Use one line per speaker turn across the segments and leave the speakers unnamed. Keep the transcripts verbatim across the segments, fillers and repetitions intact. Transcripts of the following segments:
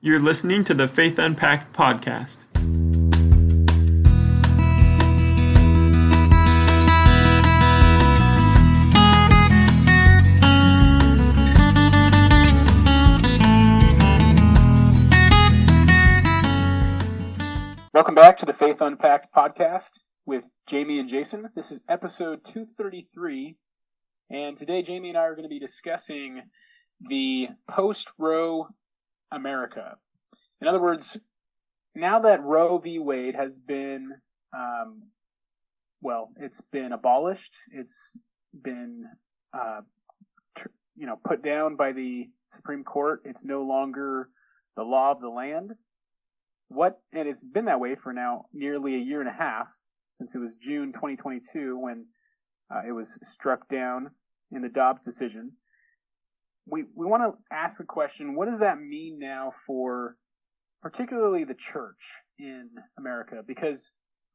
You're listening to the Faith Unpacked podcast.
Welcome back to the Faith Unpacked podcast with Jamie and Jason. This is episode two thirty-three, and today Jamie and I are going to be discussing the post-Roe America. In other words, now that Roe v. Wade has been, um, well, it's been abolished, it's been, uh, tr- you know, put down by the Supreme Court, it's no longer the law of the land. What, and it's been that way for now nearly a year and a half, since it was June twenty twenty-two when uh, it was struck down in the Dobbs decision. We we want to ask the question, what does that mean now for particularly the church in America? Because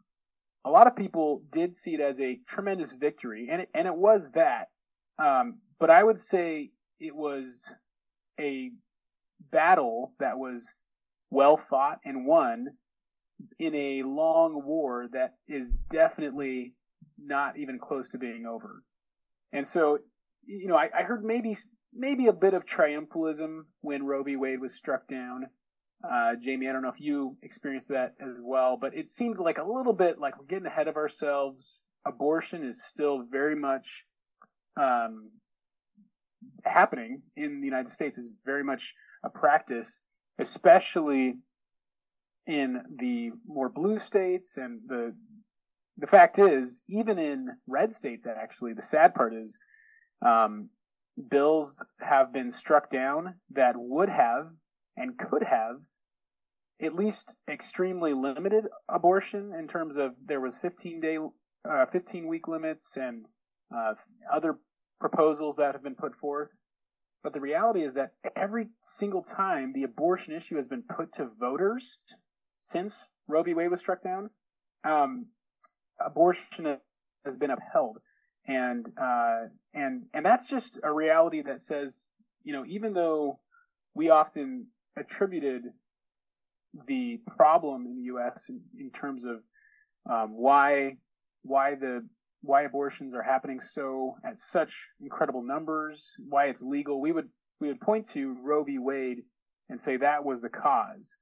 a lot of people did see it as a tremendous victory, and it, and it was that. Um, but I would say it was a battle that was well fought and won in a long war that is definitely not even close to being over. And so, you know, I, I heard maybe maybe a bit of triumphalism when Roe v. Wade was struck down. Uh, Jamie, I don't know if you experienced that as well, but it seemed like a little bit like we're getting ahead of ourselves. Abortion is still very much um, happening in the United States, is very much a practice, especially in the more blue states. And the the fact is, even in red states, actually, the sad part is um, bills have been struck down that would have and could have at least extremely limited abortion, in terms of there was fifteen day, uh, fifteen week limits and uh, other proposals that have been put forth. But the reality is that every single time the abortion issue has been put to voters since Roe v. Wade was struck down, um, abortion has been upheld. And uh, and and that's just a reality that says, you know, even though we often attributed the problem in the U S in, in terms of um, why why the why abortions are happening so at such incredible numbers, why it's legal, we would we would point to Roe v. Wade and say that was the cause.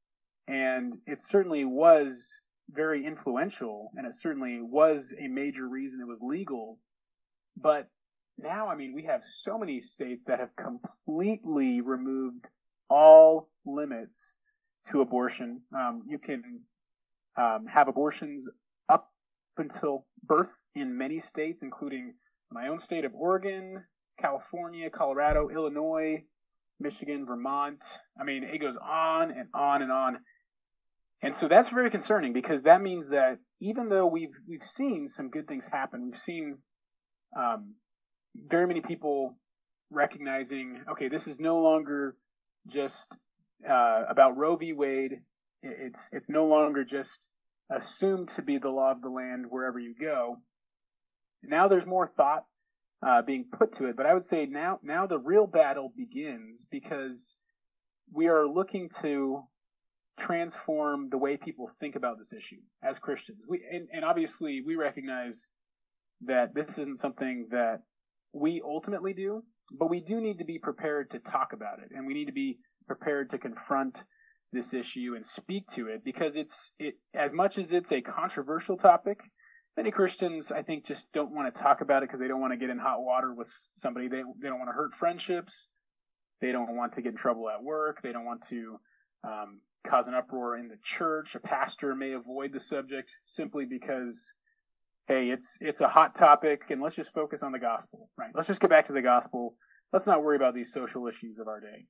And it certainly was very influential, and it certainly was a major reason it was legal. But now, I mean, we have so many states that have completely removed all limits to abortion. Um, you can um, have abortions up until birth in many states, including my own state of Oregon, California, Colorado, Illinois, Michigan, Vermont. I mean, it goes on and on and on. And so that's very concerning, because that means that even though we've we've seen some good things happen, we've seen um, very many people recognizing, okay, this is no longer just uh, about Roe v. Wade. It's it's no longer just assumed to be the law of the land wherever you go. Now there's more thought uh, being put to it, but I would say now now the real battle begins, because we are looking to transform the way people think about this issue as Christians. We and, and obviously we recognize that this isn't something that we ultimately do, but we do need to be prepared to talk about it, and we need to be prepared to confront this issue and speak to it, because it's it as much as it's a controversial topic, many Christians, I think, just don't want to talk about it because they don't want to get in hot water with somebody. They they don't want to hurt friendships. They don't want to get in trouble at work. They don't want to um, cause an uproar in the church. A pastor may avoid the subject simply because, hey, it's it's a hot topic, and let's just focus on the gospel, right? Let's just get back to the gospel. Let's not worry about these social issues of our day.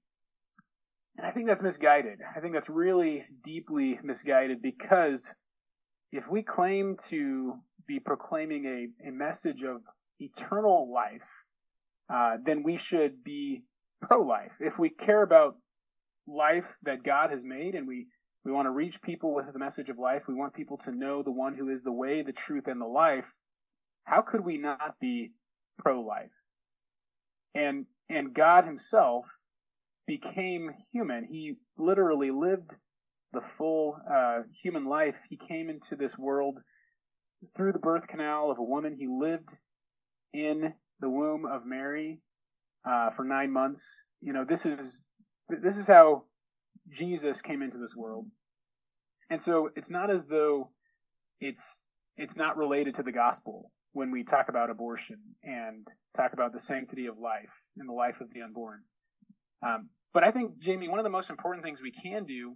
And I think that's misguided. I think that's really deeply misguided, because if we claim to be proclaiming a, a message of eternal life, uh, then we should be pro-life. If we care about life that God has made, and we, we want to reach people with the message of life, we want people to know the one who is the way, the truth, and the life, how could we not be pro-life? And and God himself became human. He literally lived the full uh, human life. He came into this world through the birth canal of a woman. He lived in the womb of Mary uh, for nine months. You know, this is this is how Jesus came into this world. And so it's not as though it's it's not related to the gospel when we talk about abortion and talk about the sanctity of life and the life of the unborn. Um, but I think, Jamie, one of the most important things we can do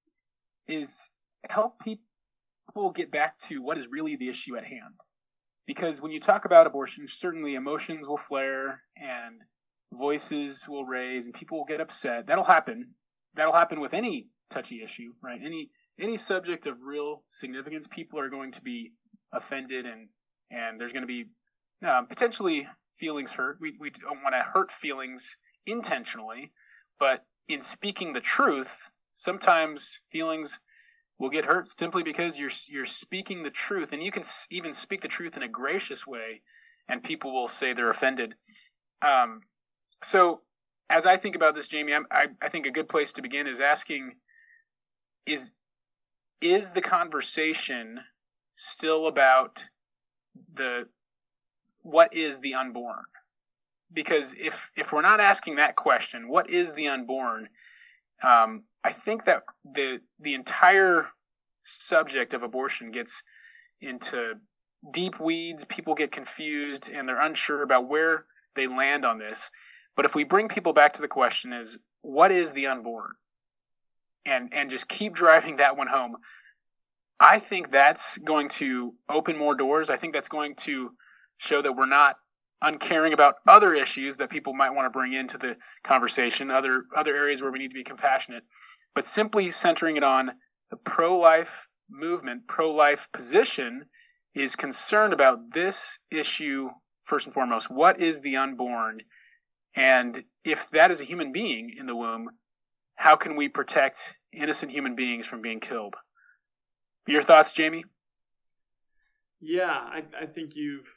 is help people get back to what is really the issue at hand. Because when you talk about abortion, certainly emotions will flare and voices will raise and people will get upset. That'll happen. That'll happen with any touchy issue, right? Any any subject of real significance, people are going to be offended and, and there's going to be um, potentially feelings hurt. We, we don't want to hurt feelings intentionally, but in speaking the truth, sometimes feelings will get hurt simply because you're you're speaking the truth, and you can even speak the truth in a gracious way, and people will say they're offended. Um, so, as I think about this, Jamie, I'm, I I think a good place to begin is asking: is is the conversation still about the what is the unborn? Because if if we're not asking that question, what is the unborn? Um, I think that the the entire subject of abortion gets into deep weeds. People get confused and they're unsure about where they land on this. But if we bring people back to the question is, what is the unborn? And and just keep driving that one home, I think that's going to open more doors. I think that's going to show that we're not uncaring about other issues that people might want to bring into the conversation, other other areas where we need to be compassionate, but simply centering it on the pro-life movement, pro-life position is concerned about this issue first and foremost. What is the unborn? And if that is a human being in the womb, how can we protect innocent human beings from being killed? Your thoughts, Jamie?
Yeah, I, I think you've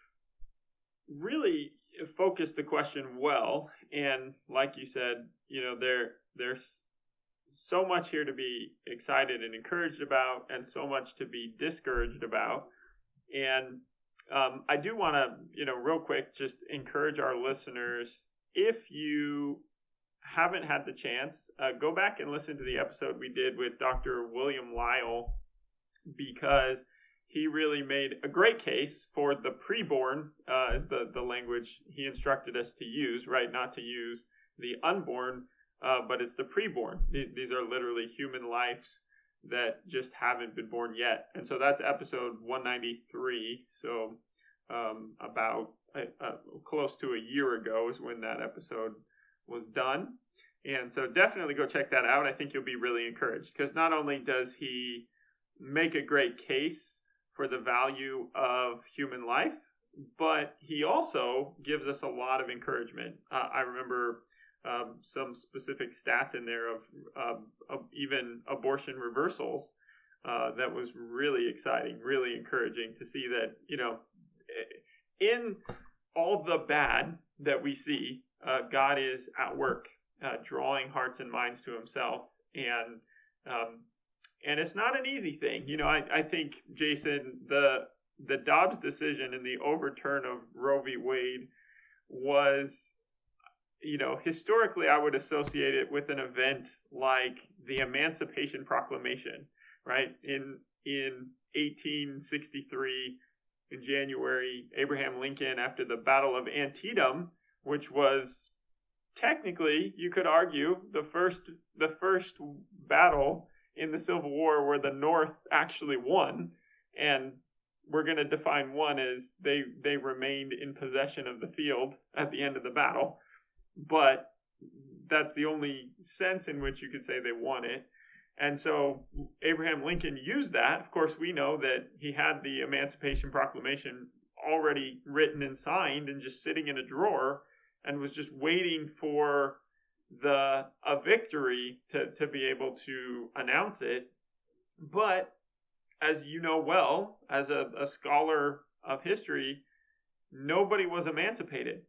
really focused the question well, and like you said, you know, there there's so much here to be excited and encouraged about, and so much to be discouraged about. And um, I do want to, you know, real quick, just encourage our listeners, if you haven't had the chance, uh, go back and listen to the episode we did with Doctor William Lyle, because he really made a great case for the preborn, uh, is the, the language he instructed us to use, right? Not to use the unborn, uh, but it's the preborn. These are literally human lives that just haven't been born yet. And so that's episode one ninety-three. So um, about uh, uh, close to a year ago is when that episode was done. And so definitely go check that out. I think you'll be really encouraged, because not only does he make a great case for the value of human life, but he also gives us a lot of encouragement. Uh, I remember um, some specific stats in there of, um, of even abortion reversals. Uh, that was really exciting, really encouraging to see that, you know, in all the bad that we see, uh, God is at work, uh, drawing hearts and minds to himself. And um, And it's not an easy thing. You know, I, I think, Jason, the the Dobbs decision and the overturn of Roe v. Wade was, you know, historically I would associate it with an event like the Emancipation Proclamation, right? In in eighteen sixty-three, in January, Abraham Lincoln, after the Battle of Antietam, which was technically, you could argue, the first the first battle in the Civil War where the North actually won, and we're going to define one as they they remained in possession of the field at the end of the battle, but that's the only sense in which you could say they won it. And so Abraham Lincoln used that. Of course, we know that he had the Emancipation Proclamation already written and signed and just sitting in a drawer, and was just waiting for the a victory to, to be able to announce it. But as you know well, as a, a scholar of history, nobody was emancipated.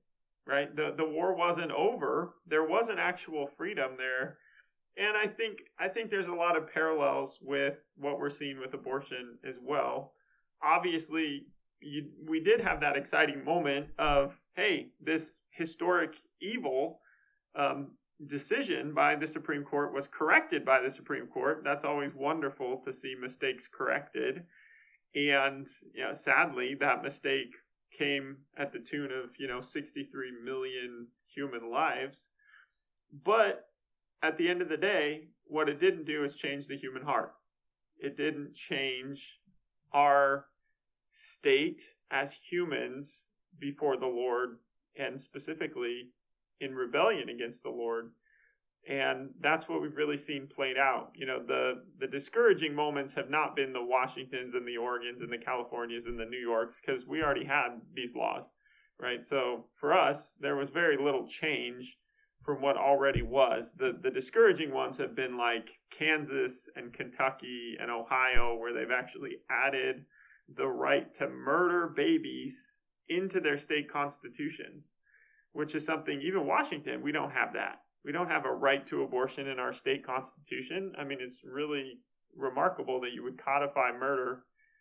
right? The the war wasn't over. There wasn't actual freedom there. And I think I think there's a lot of parallels with what we're seeing with abortion as well. Obviously, you, we did have that exciting moment of, hey, this historic evil um, decision by the Supreme Court was corrected by the Supreme Court. That's always wonderful to see mistakes corrected. And, you know, sadly, that mistake came at the tune of, you know, sixty-three million human lives. But at the end of the day, what it didn't do is change the human heart. It didn't change our state as humans before the Lord, and specifically in rebellion against the Lord. And that's what we've really seen played out. You know, the, the discouraging moments have not been the Washingtons and the Oregons and the Californias and the New Yorks, because we already had these laws, right? So for us, there was very little change from what already was. The the discouraging ones have been like Kansas and Kentucky and Ohio, where they've actually added the right to murder babies into their state constitutions, which is something, even Washington, we don't have that. We don't have a right to abortion in our state constitution. I mean, it's really remarkable that you would codify murder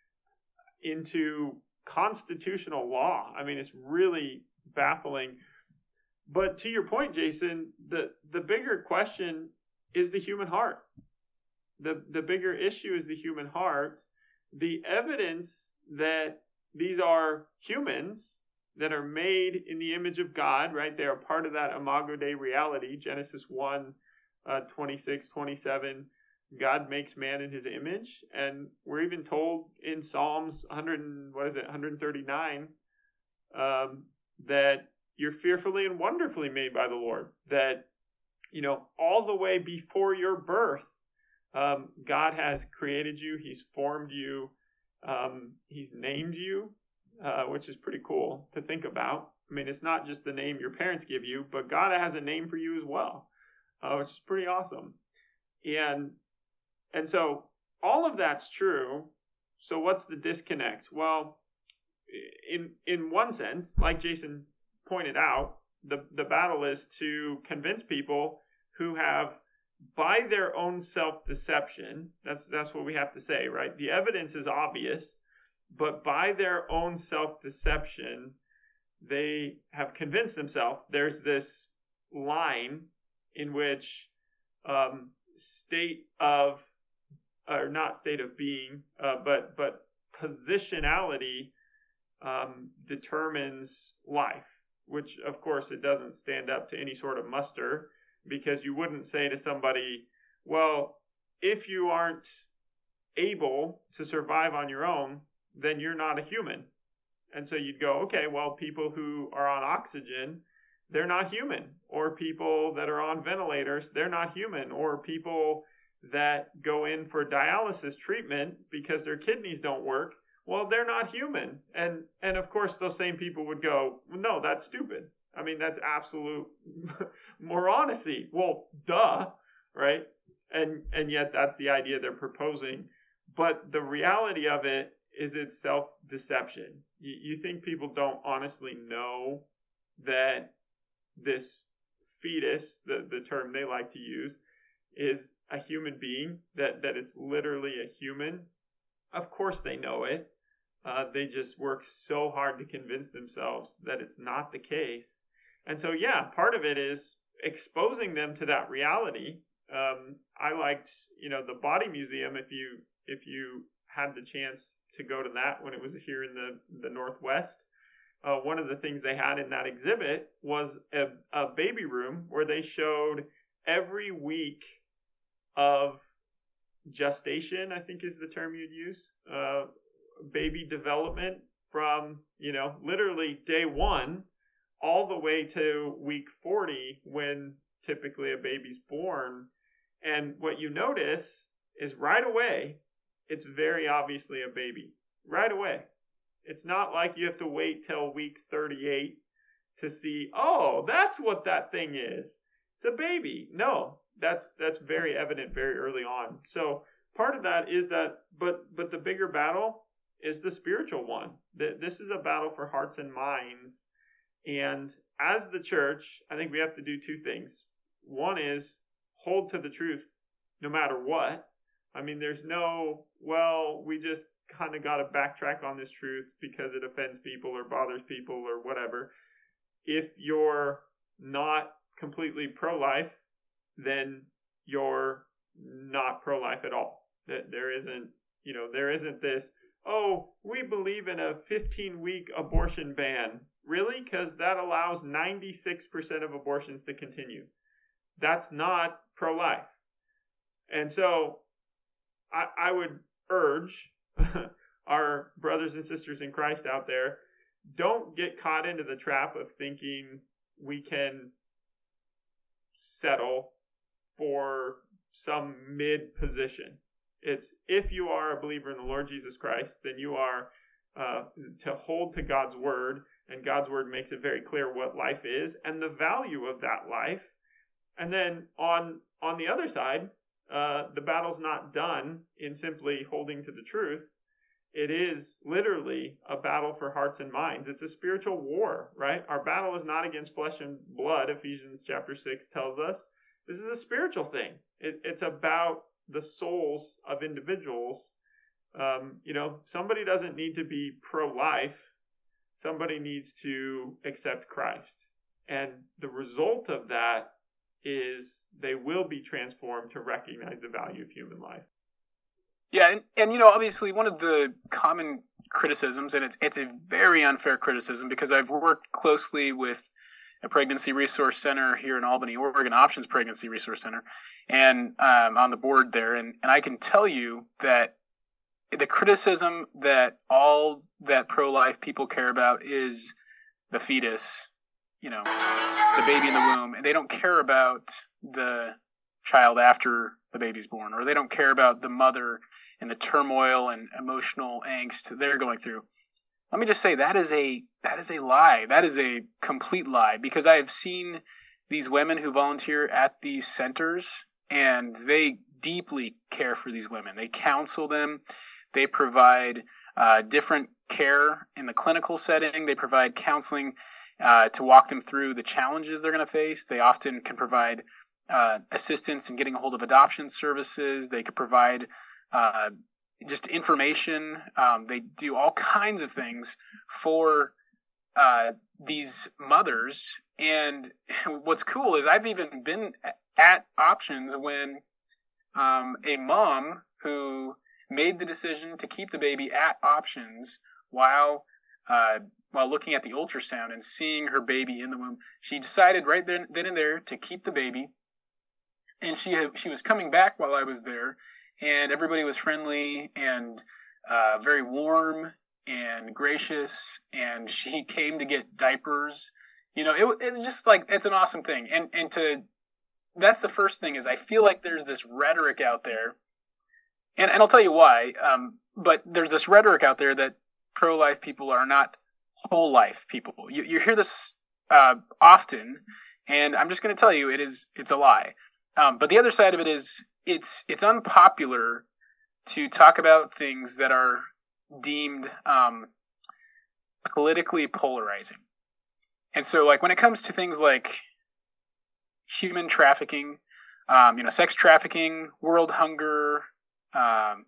into constitutional law. I mean, it's really baffling. But to your point, Jason, the, the bigger question is the human heart. The, the bigger issue is the human heart. The evidence that these are humans that are made in the image of God, right? They are part of that Imago Dei reality. Genesis one, uh, twenty-six, twenty-seven, God makes man in his image. And we're even told in Psalms one hundred, what is it, one thirty-nine, um, that you're fearfully and wonderfully made by the Lord. That, you know, all the way before your birth, um, God has created you. He's formed you. Um, he's named you, uh, which is pretty cool to think about. I mean, it's not just the name your parents give you, but God has a name for you as well, uh, which is pretty awesome. And and so all of that's true. So what's the disconnect? Well, in in one sense, like Jason pointed out, the, the battle is to convince people who have, by their own self-deception, that's that's what we have to say, right? The evidence is obvious, but by their own self-deception, they have convinced themselves there's this line in which um, state of, or not state of being, uh, but but positionality um, determines life. Which, of course, it doesn't stand up to any sort of muster, because you wouldn't say to somebody, well, if you aren't able to survive on your own, then you're not a human. And so you'd go, okay, well, people who are on oxygen, they're not human. Or people that are on ventilators, they're not human. Or people that go in for dialysis treatment because their kidneys don't work, well, they're not human. And and of course, those same people would go, no, that's stupid. I mean, that's absolute moronity. Well, duh, right? And and yet that's the idea they're proposing. But the reality of it is it's self-deception. You, you think people don't honestly know that this fetus, the, the term they like to use, is a human being, that, that it's literally a human? Of course they know it. Uh, they just work so hard to convince themselves that it's not the case. And so, yeah, part of it is exposing them to that reality. Um, I liked, you know, the Body Museum. If you if you had the chance to go to that when it was here in the the Northwest, uh, one of the things they had in that exhibit was a, a baby room where they showed every week of gestation, I think is the term you'd use, uh, baby development from, you know, literally day one all the way to week forty when typically a baby's born. And what you notice is right away, it's very obviously a baby. Right away. It's not like you have to wait till week thirty-eight to see, oh, that's what that thing is. It's a baby. No, that's that's very evident very early on. So part of that is that, but but the bigger battle is the spiritual one. This is a battle for hearts and minds. And as the church, I think we have to do two things. One is hold to the truth no matter what. I mean, there's no, well, we just kind of got to backtrack on this truth because it offends people or bothers people or whatever. If you're not completely pro-life, then you're not pro-life at all. That there isn't, you know, there isn't this, oh, we believe in a fifteen-week abortion ban. Really? Because that allows ninety-six percent of abortions to continue. That's not pro-life. And so I, I would urge our brothers and sisters in Christ out there, don't get caught into the trap of thinking we can settle for some mid position. It's if you are a believer in the Lord Jesus Christ, then you are uh, to hold to God's word, and God's word makes it very clear what life is and the value of that life. And then on on the other side, uh, the battle's not done in simply holding to the truth. It is literally a battle for hearts and minds. It's a spiritual war, right? Our battle is not against flesh and blood, Ephesians chapter six tells us. This is a spiritual thing. It, it's about the souls of individuals. Um, you know, somebody doesn't need to be pro-life. Somebody needs to accept Christ. And the result of that is they will be transformed to recognize the value of human life.
Yeah, and, and you know, obviously one of the common criticisms, and it's it's a very unfair criticism because I've worked closely with a pregnancy resource center here in Albany, Oregon Options Pregnancy Resource Center, and um, on the board there, and, and I can tell you that the criticism that all that pro-life people care about is the fetus, you know, the baby in the womb, and they don't care about the child after the baby's born, or they don't care about the mother and the turmoil and emotional angst they're going through. Let me just say that is a that is a lie. That is a complete lie, because I have seen these women who volunteer at these centers, and they deeply care for these women. They counsel them. They provide uh, different care in the clinical setting. They provide counseling uh, to walk them through the challenges they're going to face. They often can provide uh, assistance in getting a hold of adoption services. They could provide uh, just information. Um, they do all kinds of things for uh, these mothers. And what's cool is I've even been at Options when um, a mom who made the decision to keep the baby at Options while uh, while looking at the ultrasound and seeing her baby in the womb, she decided right then, then and there to keep the baby. And she had, she was coming back while I was there, and everybody was friendly and uh, very warm and gracious. And she came to get diapers. You know, it, it's just like, it's an awesome thing. And and to that's the first thing is I feel like there's this rhetoric out there. And, and I'll tell you why, um, but there's this rhetoric out there that pro-life people are not whole life people. You, you hear this uh, often, and I'm just going to tell you it is it's a lie. Um, but the other side of it is it's it's unpopular to talk about things that are deemed um, politically polarizing. And so, like when it comes to things like human trafficking, um, you know, sex trafficking, world hunger, Um,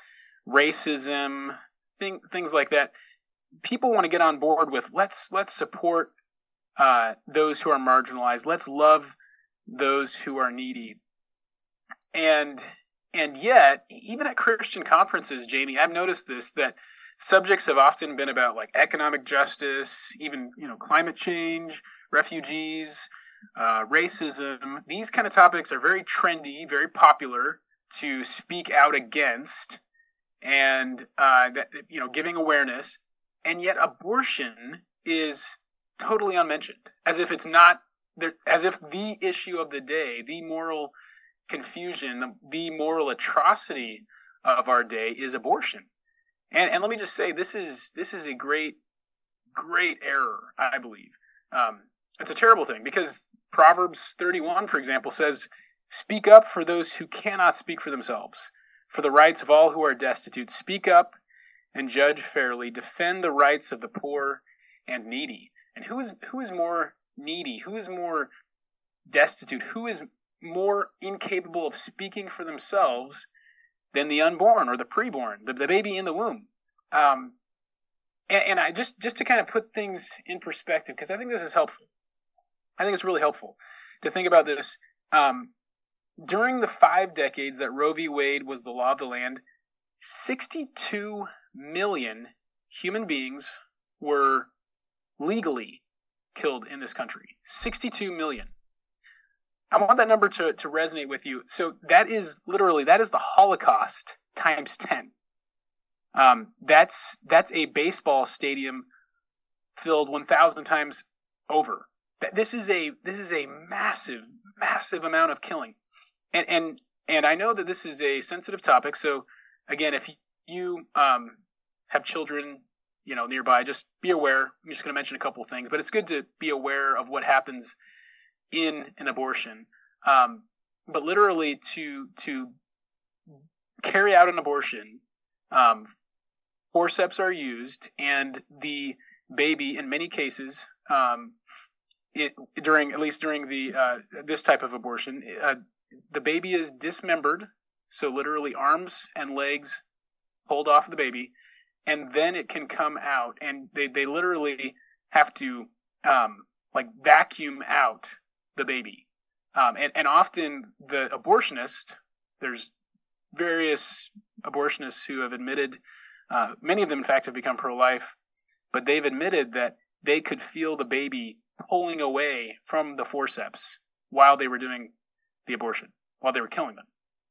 racism, thing, things like that. People want to get on board with let's let's support uh, those who are marginalized. Let's love those who are needy. And and yet, even at Christian conferences, Jamie, I've noticed this, that subjects have often been about like economic justice, even you know climate change, refugees, uh, racism. These kind of topics are very trendy, very popular to speak out against, and uh, that, you know, giving awareness, and yet abortion is totally unmentioned, as if it's not, as if the issue of the day, the moral confusion, the moral atrocity of our day is abortion. And and let me just say, this is this is a great, great error, I believe. Um, it's a terrible thing, because Proverbs thirty-one, for example, says, "Speak up for those who cannot speak for themselves, for the rights of all who are destitute. Speak up and judge fairly. Defend the rights of the poor and needy." And who is who is more needy, who is more destitute, who is more incapable of speaking for themselves than the unborn or the preborn, the, the baby in the womb. Um, and, and I just, just to kind of put things in perspective, because I think this is helpful. I think it's really helpful to think about this. Um, during the five decades that Roe v. Wade was the law of the land, sixty-two million human beings were legally killed in this country. sixty-two million. I want that number to, to resonate with you. So that is literally, that is the Holocaust times ten. Um, that's, that's a baseball stadium filled one thousand times over. This is a, this is a massive, massive amount of killing. And, and, and I know that this is a sensitive topic. So again, if you, um, have children, you know, nearby, just be aware. I'm just going to mention a couple of things, but it's good to be aware of what happens in an abortion. Um, but literally to, to carry out an abortion, um, forceps are used, and the baby, in many cases, um, it, during, at least during the, uh, this type of abortion, uh, the baby is dismembered. So literally arms and legs pulled off the baby, and then it can come out, and they, they literally have to, um, like vacuum out the baby. Um, and, and often the abortionist, there's various abortionists who have admitted, uh, many of them in fact have become pro-life, but they've admitted that they could feel the baby pulling away from the forceps while they were doing the abortion, while they were killing them.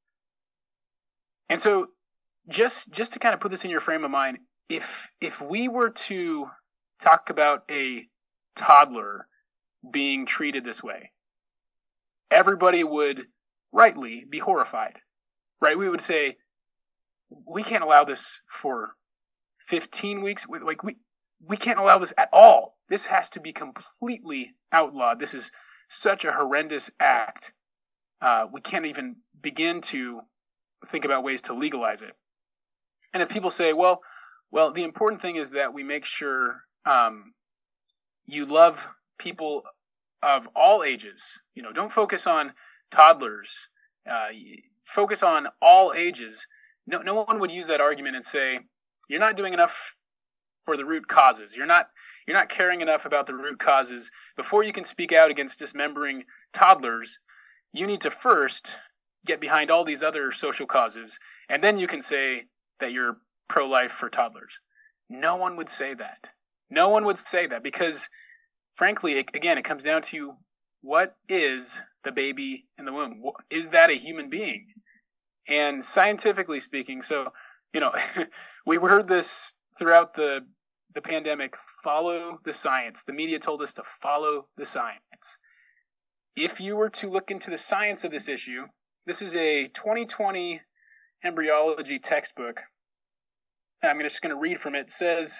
And so just, just to kind of put this in your frame of mind, if, if we were to talk about a toddler being treated this way, everybody would rightly be horrified, right? We would say, we can't allow this for fifteen weeks. Like we, we can't allow this at all. This has to be completely outlawed. This is such a horrendous act. Uh, we can't even begin to think about ways to legalize it. And if people say, well, well, the important thing is that we make sure um, you love people of all ages. You know, don't focus on toddlers. Uh, focus on all ages. No, no one would use that argument and say, you're not doing enough for the root causes. You're not, you're not caring enough about the root causes. Before you can speak out against dismembering toddlers, you need to first get behind all these other social causes, and then you can say that you're pro-life for toddlers. No one would say that. No one would say that because, frankly, it, again, it comes down to what is the baby in the womb? Is that a human being? And scientifically speaking, so, you know, we heard this throughout the the pandemic, follow the science. The media told us to follow the science. If you were to look into the science of this issue, this is a twenty twenty embryology textbook. I'm just going to read from it. It says,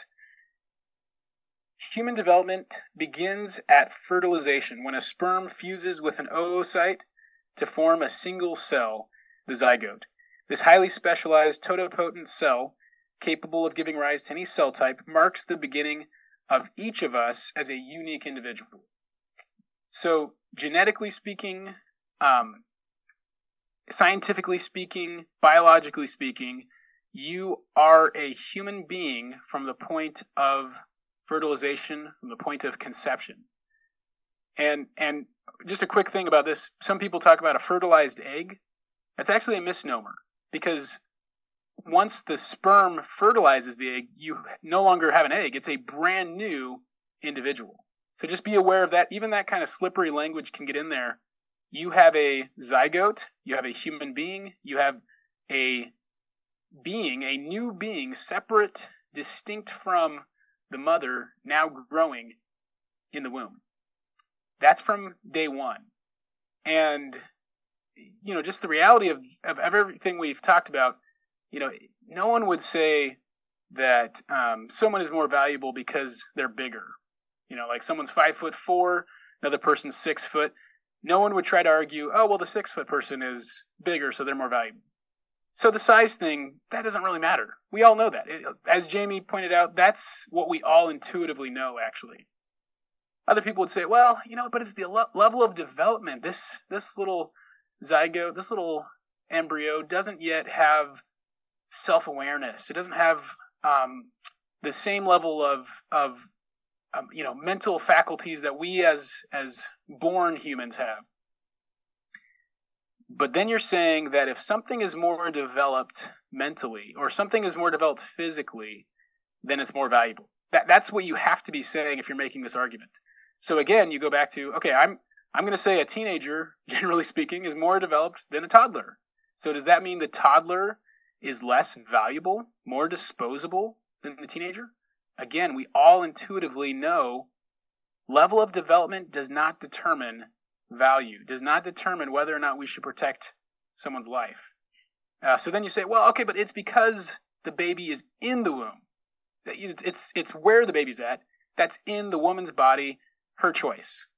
human development begins at fertilization when a sperm fuses with an oocyte to form a single cell, the zygote. This highly specialized totipotent cell, capable of giving rise to any cell type, marks the beginning of each of us as a unique individual. So, genetically speaking, um, scientifically speaking, biologically speaking, you are a human being from the point of fertilization, from the point of conception. And and just a quick thing about this, some people talk about a fertilized egg. That's actually a misnomer, because once the sperm fertilizes the egg, you no longer have an egg. It's a brand new individual. So just be aware of that. Even that kind of slippery language can get in there. You have a zygote, you have a human being, you have a being, a new being, separate, distinct from the mother, now growing in the womb. That's from day one. And, you know, just the reality of, of everything we've talked about, you know, no one would say that um, someone is more valuable because they're bigger. You know, like someone's five foot four, another person's six foot. No one would try to argue, oh, well, the six foot person is bigger, so they're more valuable. So the size thing, that doesn't really matter. We all know that. It, as Jamie pointed out, that's what we all intuitively know, actually. Other people would say, well, you know, but it's the le- level of development. This this little zygote, this little embryo doesn't yet have self-awareness. It doesn't have um, the same level of of um, you know mental faculties that we as as born humans have. But then you're saying that if something is more developed mentally or something is more developed physically, then it's more valuable. That that's what you have to be saying if you're making this argument. So again, you go back to, okay, I'm I'm going to say a teenager, generally speaking, is more developed than a toddler. So does that mean the toddler is less valuable, more disposable than the teenager? Again, we all intuitively know level of development does not determine value, does not determine whether or not we should protect someone's life. Uh, so then you say, well, okay, but it's because the baby is in the womb. It's, it's, it's where the baby's at. That's in the woman's body, her choice.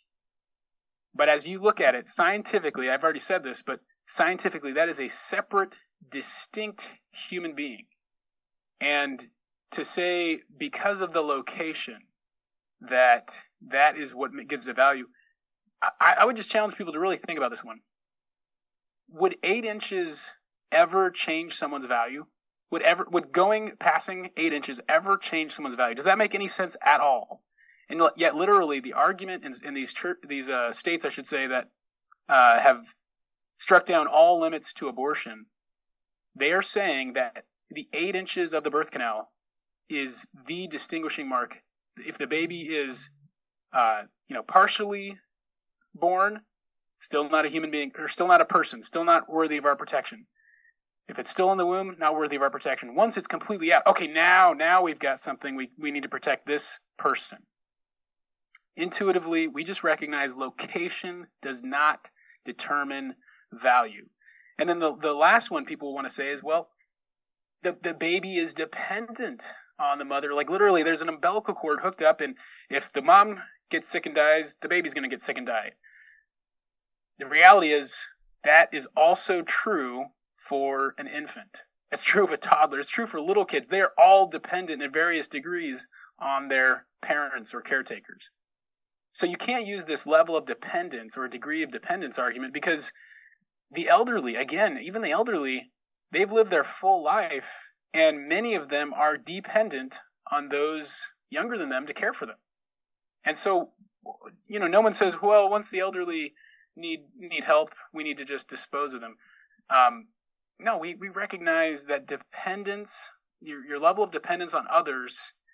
But as you look at it scientifically, I've already said this, but scientifically, that is a separate, distinct human being. And to say because of the location that that is what gives a value, I, I would just challenge people to really think about this one. Would eight inches ever change someone's value? Would ever would going passing eight inches ever change someone's value? Does that make any sense at all? And yet, literally, the argument in, in these church, these uh, states, I should say, that uh, have struck down all limits to abortion, they are saying that the eight inches of the birth canal is the distinguishing mark. If the baby is, uh, you know, partially born, still not a human being, or still not a person, still not worthy of our protection. If it's still in the womb, not worthy of our protection. Once it's completely out, okay, now, now we've got something. We we need to protect this person. Intuitively, we just recognize location does not determine value. And then the, the last one people want to say is, well, the, the baby is dependent on the mother. Like literally, there's an umbilical cord hooked up, and if the mom gets sick and dies, the baby's going to get sick and die. The reality is that is also true for an infant. It's true of a toddler. It's true for little kids. They're all dependent in various degrees on their parents or caretakers. So you can't use this level of dependence or degree of dependence argument because the elderly, again, even the elderly, they've lived their full life, and many of them are dependent on those younger than them to care for them. And so, you know, no one says, well, once the elderly need need help, we need to just dispose of them. Um, no, we, we recognize that dependence, your, your level of dependence on others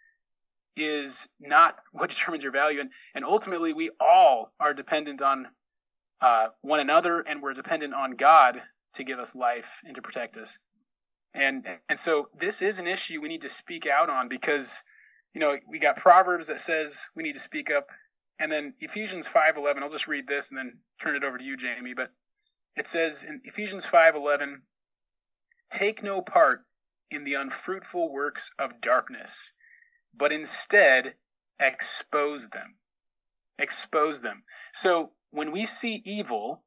is not what determines your value. And, and ultimately, we all are dependent on uh, one another, and we're dependent on God to give us life and to protect us. And and so this is an issue we need to speak out on because, you know, we got Proverbs that says we need to speak up. And then Ephesians five eleven, I'll just read this and then turn it over to you, Jamie. But it says in Ephesians five eleven, take no part in the unfruitful works of darkness, but instead expose them. Expose them. So when we see evil,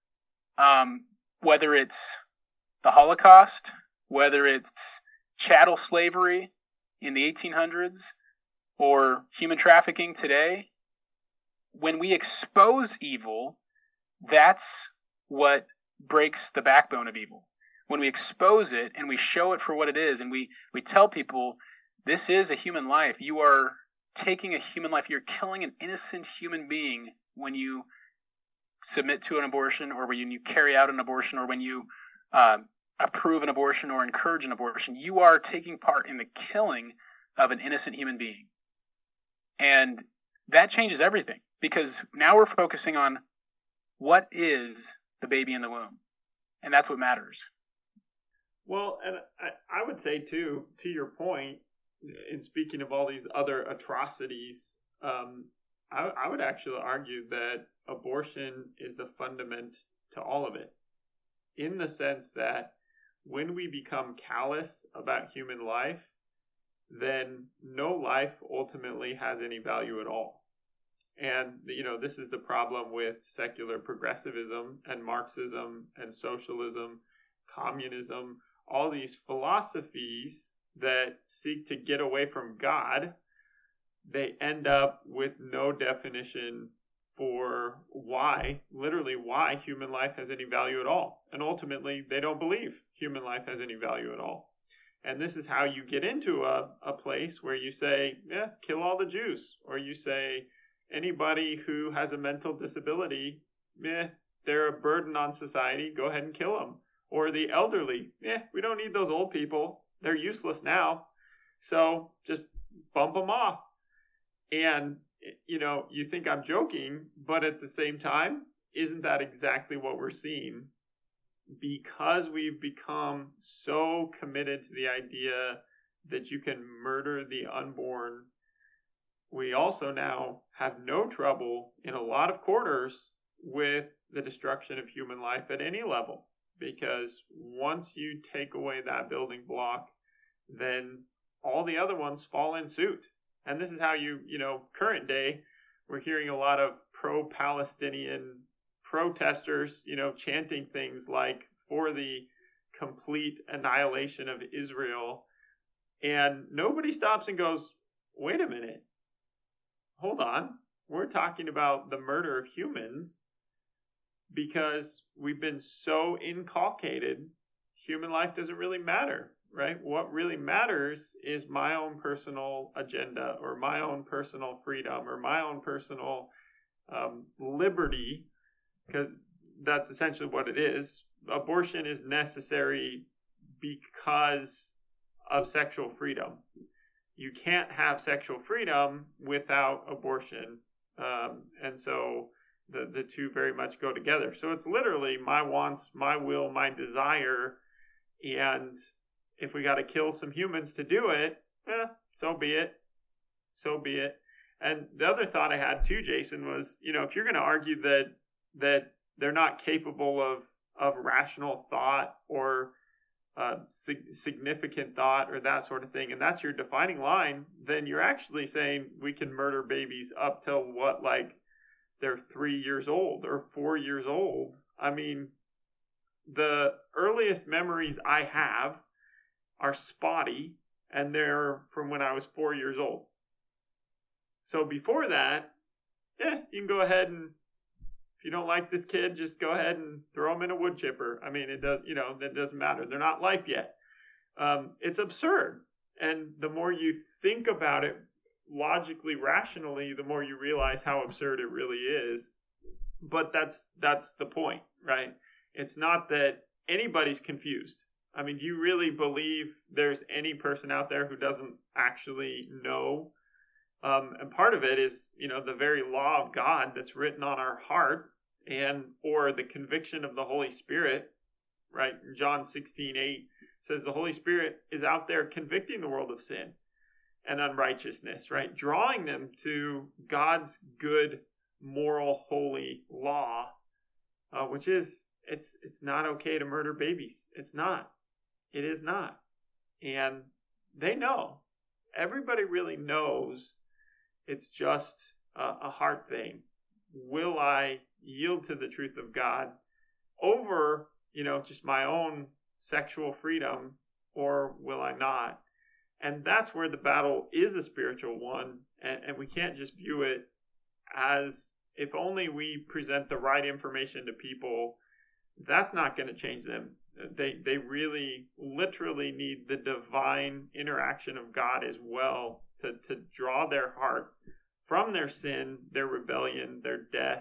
um, whether it's the Holocaust, whether it's chattel slavery in the eighteen hundreds, or human trafficking today, when we expose evil, that's what breaks the backbone of evil. When we expose it and we show it for what it is, and we, we tell people, this is a human life. You are taking a human life. You're killing an innocent human being when you submit to an abortion, or when you carry out an abortion, or when you uh, approve an abortion or encourage an abortion. You are taking part in the killing of an innocent human being. And that changes everything, because now we're focusing on what is the baby in the womb. And that's what matters.
Well, and I, I would say, too, to your point, in speaking of all these other atrocities, um, I, I would actually argue that abortion is the fundament to all of it, in the sense that when we become callous about human life, then no life ultimately has any value at all. And, you know, this is the problem with secular progressivism and Marxism and socialism, communism, all these philosophies that seek to get away from God. they end up with no definition for why, literally why human life has any value at all. And ultimately, they don't believe human life has any value at all. And this is how you get into a, a place where you say, yeah, kill all the Jews. Or you say, anybody who has a mental disability, meh, they're a burden on society, go ahead and kill them. Or the elderly, yeah, we don't need those old people. They're useless now. So just bump them off. And, you know, you think I'm joking, but at the same time, isn't that exactly what we're seeing? Because we've become so committed to the idea that you can murder the unborn, we also now have no trouble in a lot of quarters with the destruction of human life at any level. Because once you take away that building block, then all the other ones fall in suit. And this is how you, you know, current day, we're hearing a lot of pro-Palestinian protesters, you know, chanting things like for the complete annihilation of Israel. And nobody stops and goes, wait a minute, hold on. We're talking about the murder of humans because we've been so inculcated, human life doesn't really matter, right? What really matters is my own personal agenda or my own personal freedom or my own personal um, liberty, because that's essentially what it is. Abortion is necessary because of sexual freedom. You can't have sexual freedom without abortion. Um, and so the, the two very much go together. So it's literally my wants, my will, my desire. And if we got to kill some humans to do it, eh, so be it. So be it. And the other thought I had too, Jason, was, you know, if you're going to argue that that they're not capable of, of rational thought or uh, sig- significant thought or that sort of thing, and that's your defining line, then you're actually saying we can murder babies up till what, like they're three years old or four years old. I mean, the earliest memories I have are spotty, and they're from when I was four years old. So before that, yeah, you can go ahead and, if you don't like this kid, just go ahead and throw them in a wood chipper. I mean, it does, you know, it doesn't matter. They're not life yet. Um, it's absurd. And the more you think about it logically, rationally, the more you realize how absurd it really is. But that's that's the point, right? It's not that anybody's confused. I mean, do you really believe there's any person out there who doesn't actually know? Um, and part of it is, you know, the very law of God that's written on our heart, and or the conviction of the Holy Spirit, right? John sixteen eight says the Holy Spirit is out there convicting the world of sin and unrighteousness, right? Drawing them to God's good, moral, holy law, uh, which is, it's it's not okay to murder babies. It's not. It is not. And they know. Everybody really knows. It's just a, a heart thing. Will I yield to the truth of God over, you know, just my own sexual freedom, or will I not? And that's where the battle is a spiritual one. And, and we can't just view it as, if only we present the right information to people, that's not going to change them. They they really literally need the divine interaction of God as well to, to draw their heart from their sin, their rebellion, their death,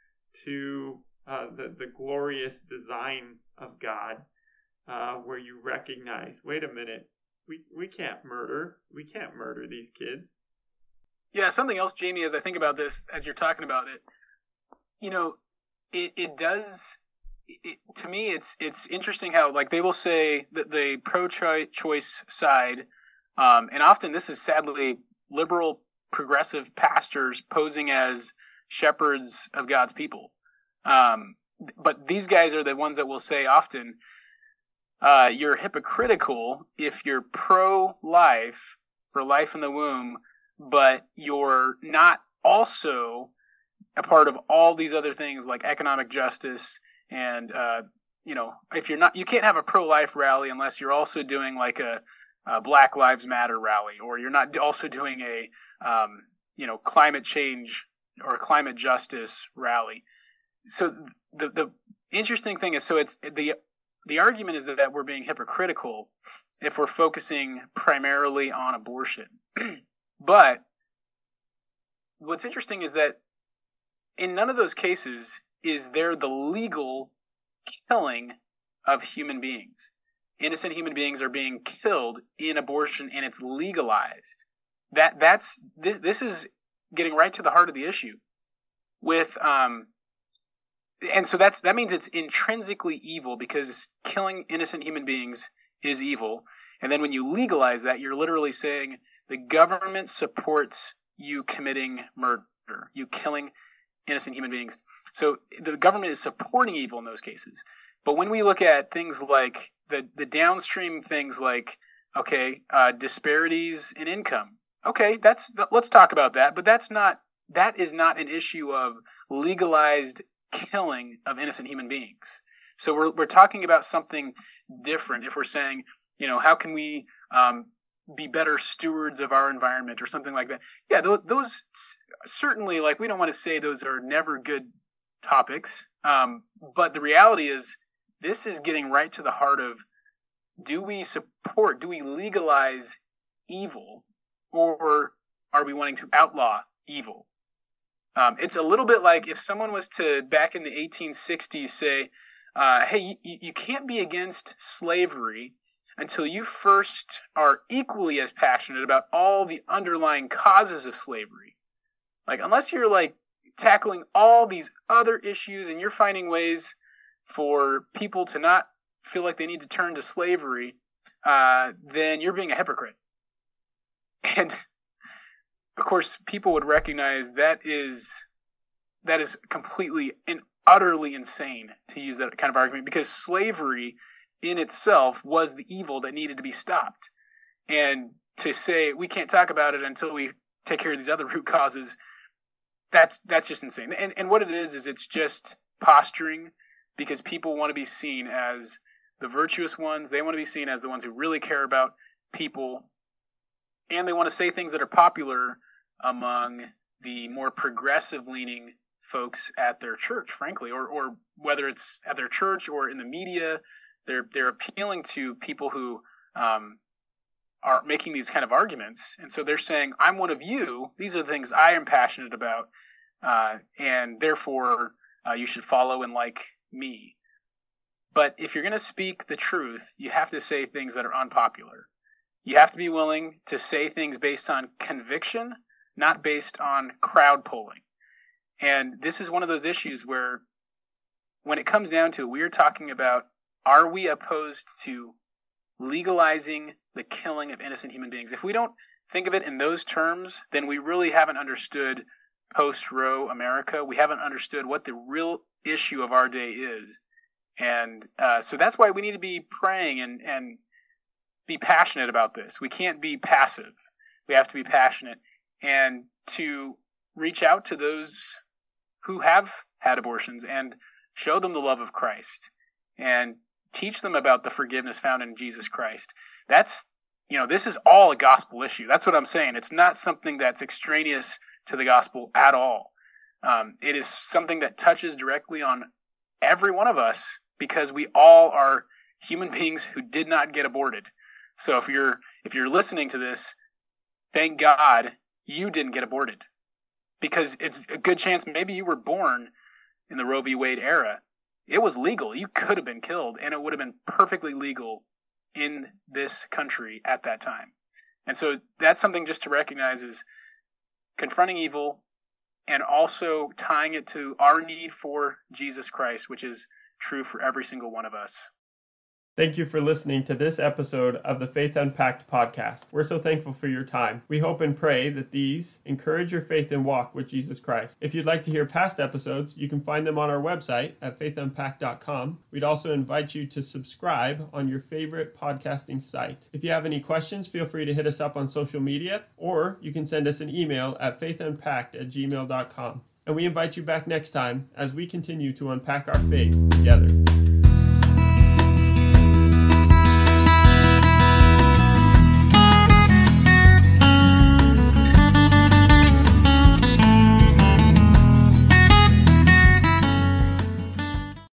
to uh, the, the glorious design of God, uh, where you recognize, wait a minute, we, we can't murder. We can't murder these kids.
Yeah, something else, Jamie, as I think about this, as you're talking about it, you know, it, it does... It, to me, it's it's interesting how, like, they will say that the pro-choice side, um, and often this is sadly liberal progressive pastors posing as shepherds of God's people. Um, but these guys are the ones that will say often, uh, you're hypocritical if you're pro-life, for life in the womb, but you're not also a part of all these other things like economic justice. And, uh, you know, if you're not, you can't have a pro-life rally unless you're also doing like a, uh, Black Lives Matter rally, or you're not also doing a um, you know climate change or climate justice rally. So the the interesting thing is, so it's the the argument is that, that we're being hypocritical if we're focusing primarily on abortion. But what's interesting is that in none of those cases is there the legal killing of human beings. Innocent human beings are being killed in abortion, and it's legalized. That that's this this is getting right to the heart of the issue. With um, and so that's that means it's intrinsically evil because killing innocent human beings is evil. And then when you legalize that, you're literally saying the government supports you committing murder, you killing innocent human beings. So the government is supporting evil in those cases. But when we look at things like the, the downstream things like, okay, uh, disparities in income. Okay, that's let's talk about that. But that's not that is not an issue of legalized killing of innocent human beings. So we're we're talking about something different. If we're saying, you know, how can we um, be better stewards of our environment or something like that? Yeah, those, those certainly, like, we don't want to say those are never good topics. Um, but the reality is, this is getting right to the heart of, do we support, do we legalize evil, or are we wanting to outlaw evil? Um, it's a little bit like if someone was to, back in the eighteen sixties, say, uh, hey, you, you can't be against slavery until you first are equally as passionate about all the underlying causes of slavery. Like, unless you're, like, tackling all these other issues and you're finding ways for people to not feel like they need to turn to slavery, uh, then you're being a hypocrite. And, of course, people would recognize that is that is completely and utterly insane to use that kind of argument, because slavery in itself was the evil that needed to be stopped. And to say we can't talk about it until we take care of these other root causes, that's that's just insane. And and what it is is it's just posturing, because people want to be seen as the virtuous ones. They want to be seen as the ones who really care about people, and they want to say things that are popular among the more progressive-leaning folks at their church, frankly, or or whether it's at their church or in the media. They're they're appealing to people who um, are making these kind of arguments, and so they're saying, "I'm one of you. These are the things I am passionate about, uh, and therefore uh, you should follow and like me." But if you're going to speak the truth, you have to say things that are unpopular. You have to be willing to say things based on conviction, not based on crowd polling. And this is one of those issues where, when it comes down to it, we are talking about, are we opposed to legalizing the killing of innocent human beings? If we don't think of it in those terms, then we really haven't understood post-Roe America. We haven't understood what the real issue of our day is. And uh, so that's why we need to be praying and, and be passionate about this. We can't be passive. We have to be passionate, and to reach out to those who have had abortions and show them the love of Christ and teach them about the forgiveness found in Jesus Christ. That's, you know, this is all a gospel issue. That's what I'm saying. It's not something that's extraneous to the gospel at all. Um, it is something that touches directly on every one of us, because we all are human beings who did not get aborted. So if you're if you're listening to this, thank God you didn't get aborted, because it's a good chance maybe you were born in the Roe v. Wade era. It was legal. You could have been killed, and it would have been perfectly legal in this country at that time. And so that's something just to recognize, is confronting evil and also tying it to our need for Jesus Christ, which is true for every single one of us.
Thank you for listening to this episode of the Faith Unpacked podcast. We're so thankful for your time. We hope and pray that these encourage your faith and walk with Jesus Christ. If you'd like to hear past episodes, you can find them on our website at faith unpacked dot com. We'd also invite you to subscribe on your favorite podcasting site. If you have any questions, feel free to hit us up on social media, or you can send us an email at faith unpacked at gmail dot com. And we invite you back next time as we continue to unpack our faith together.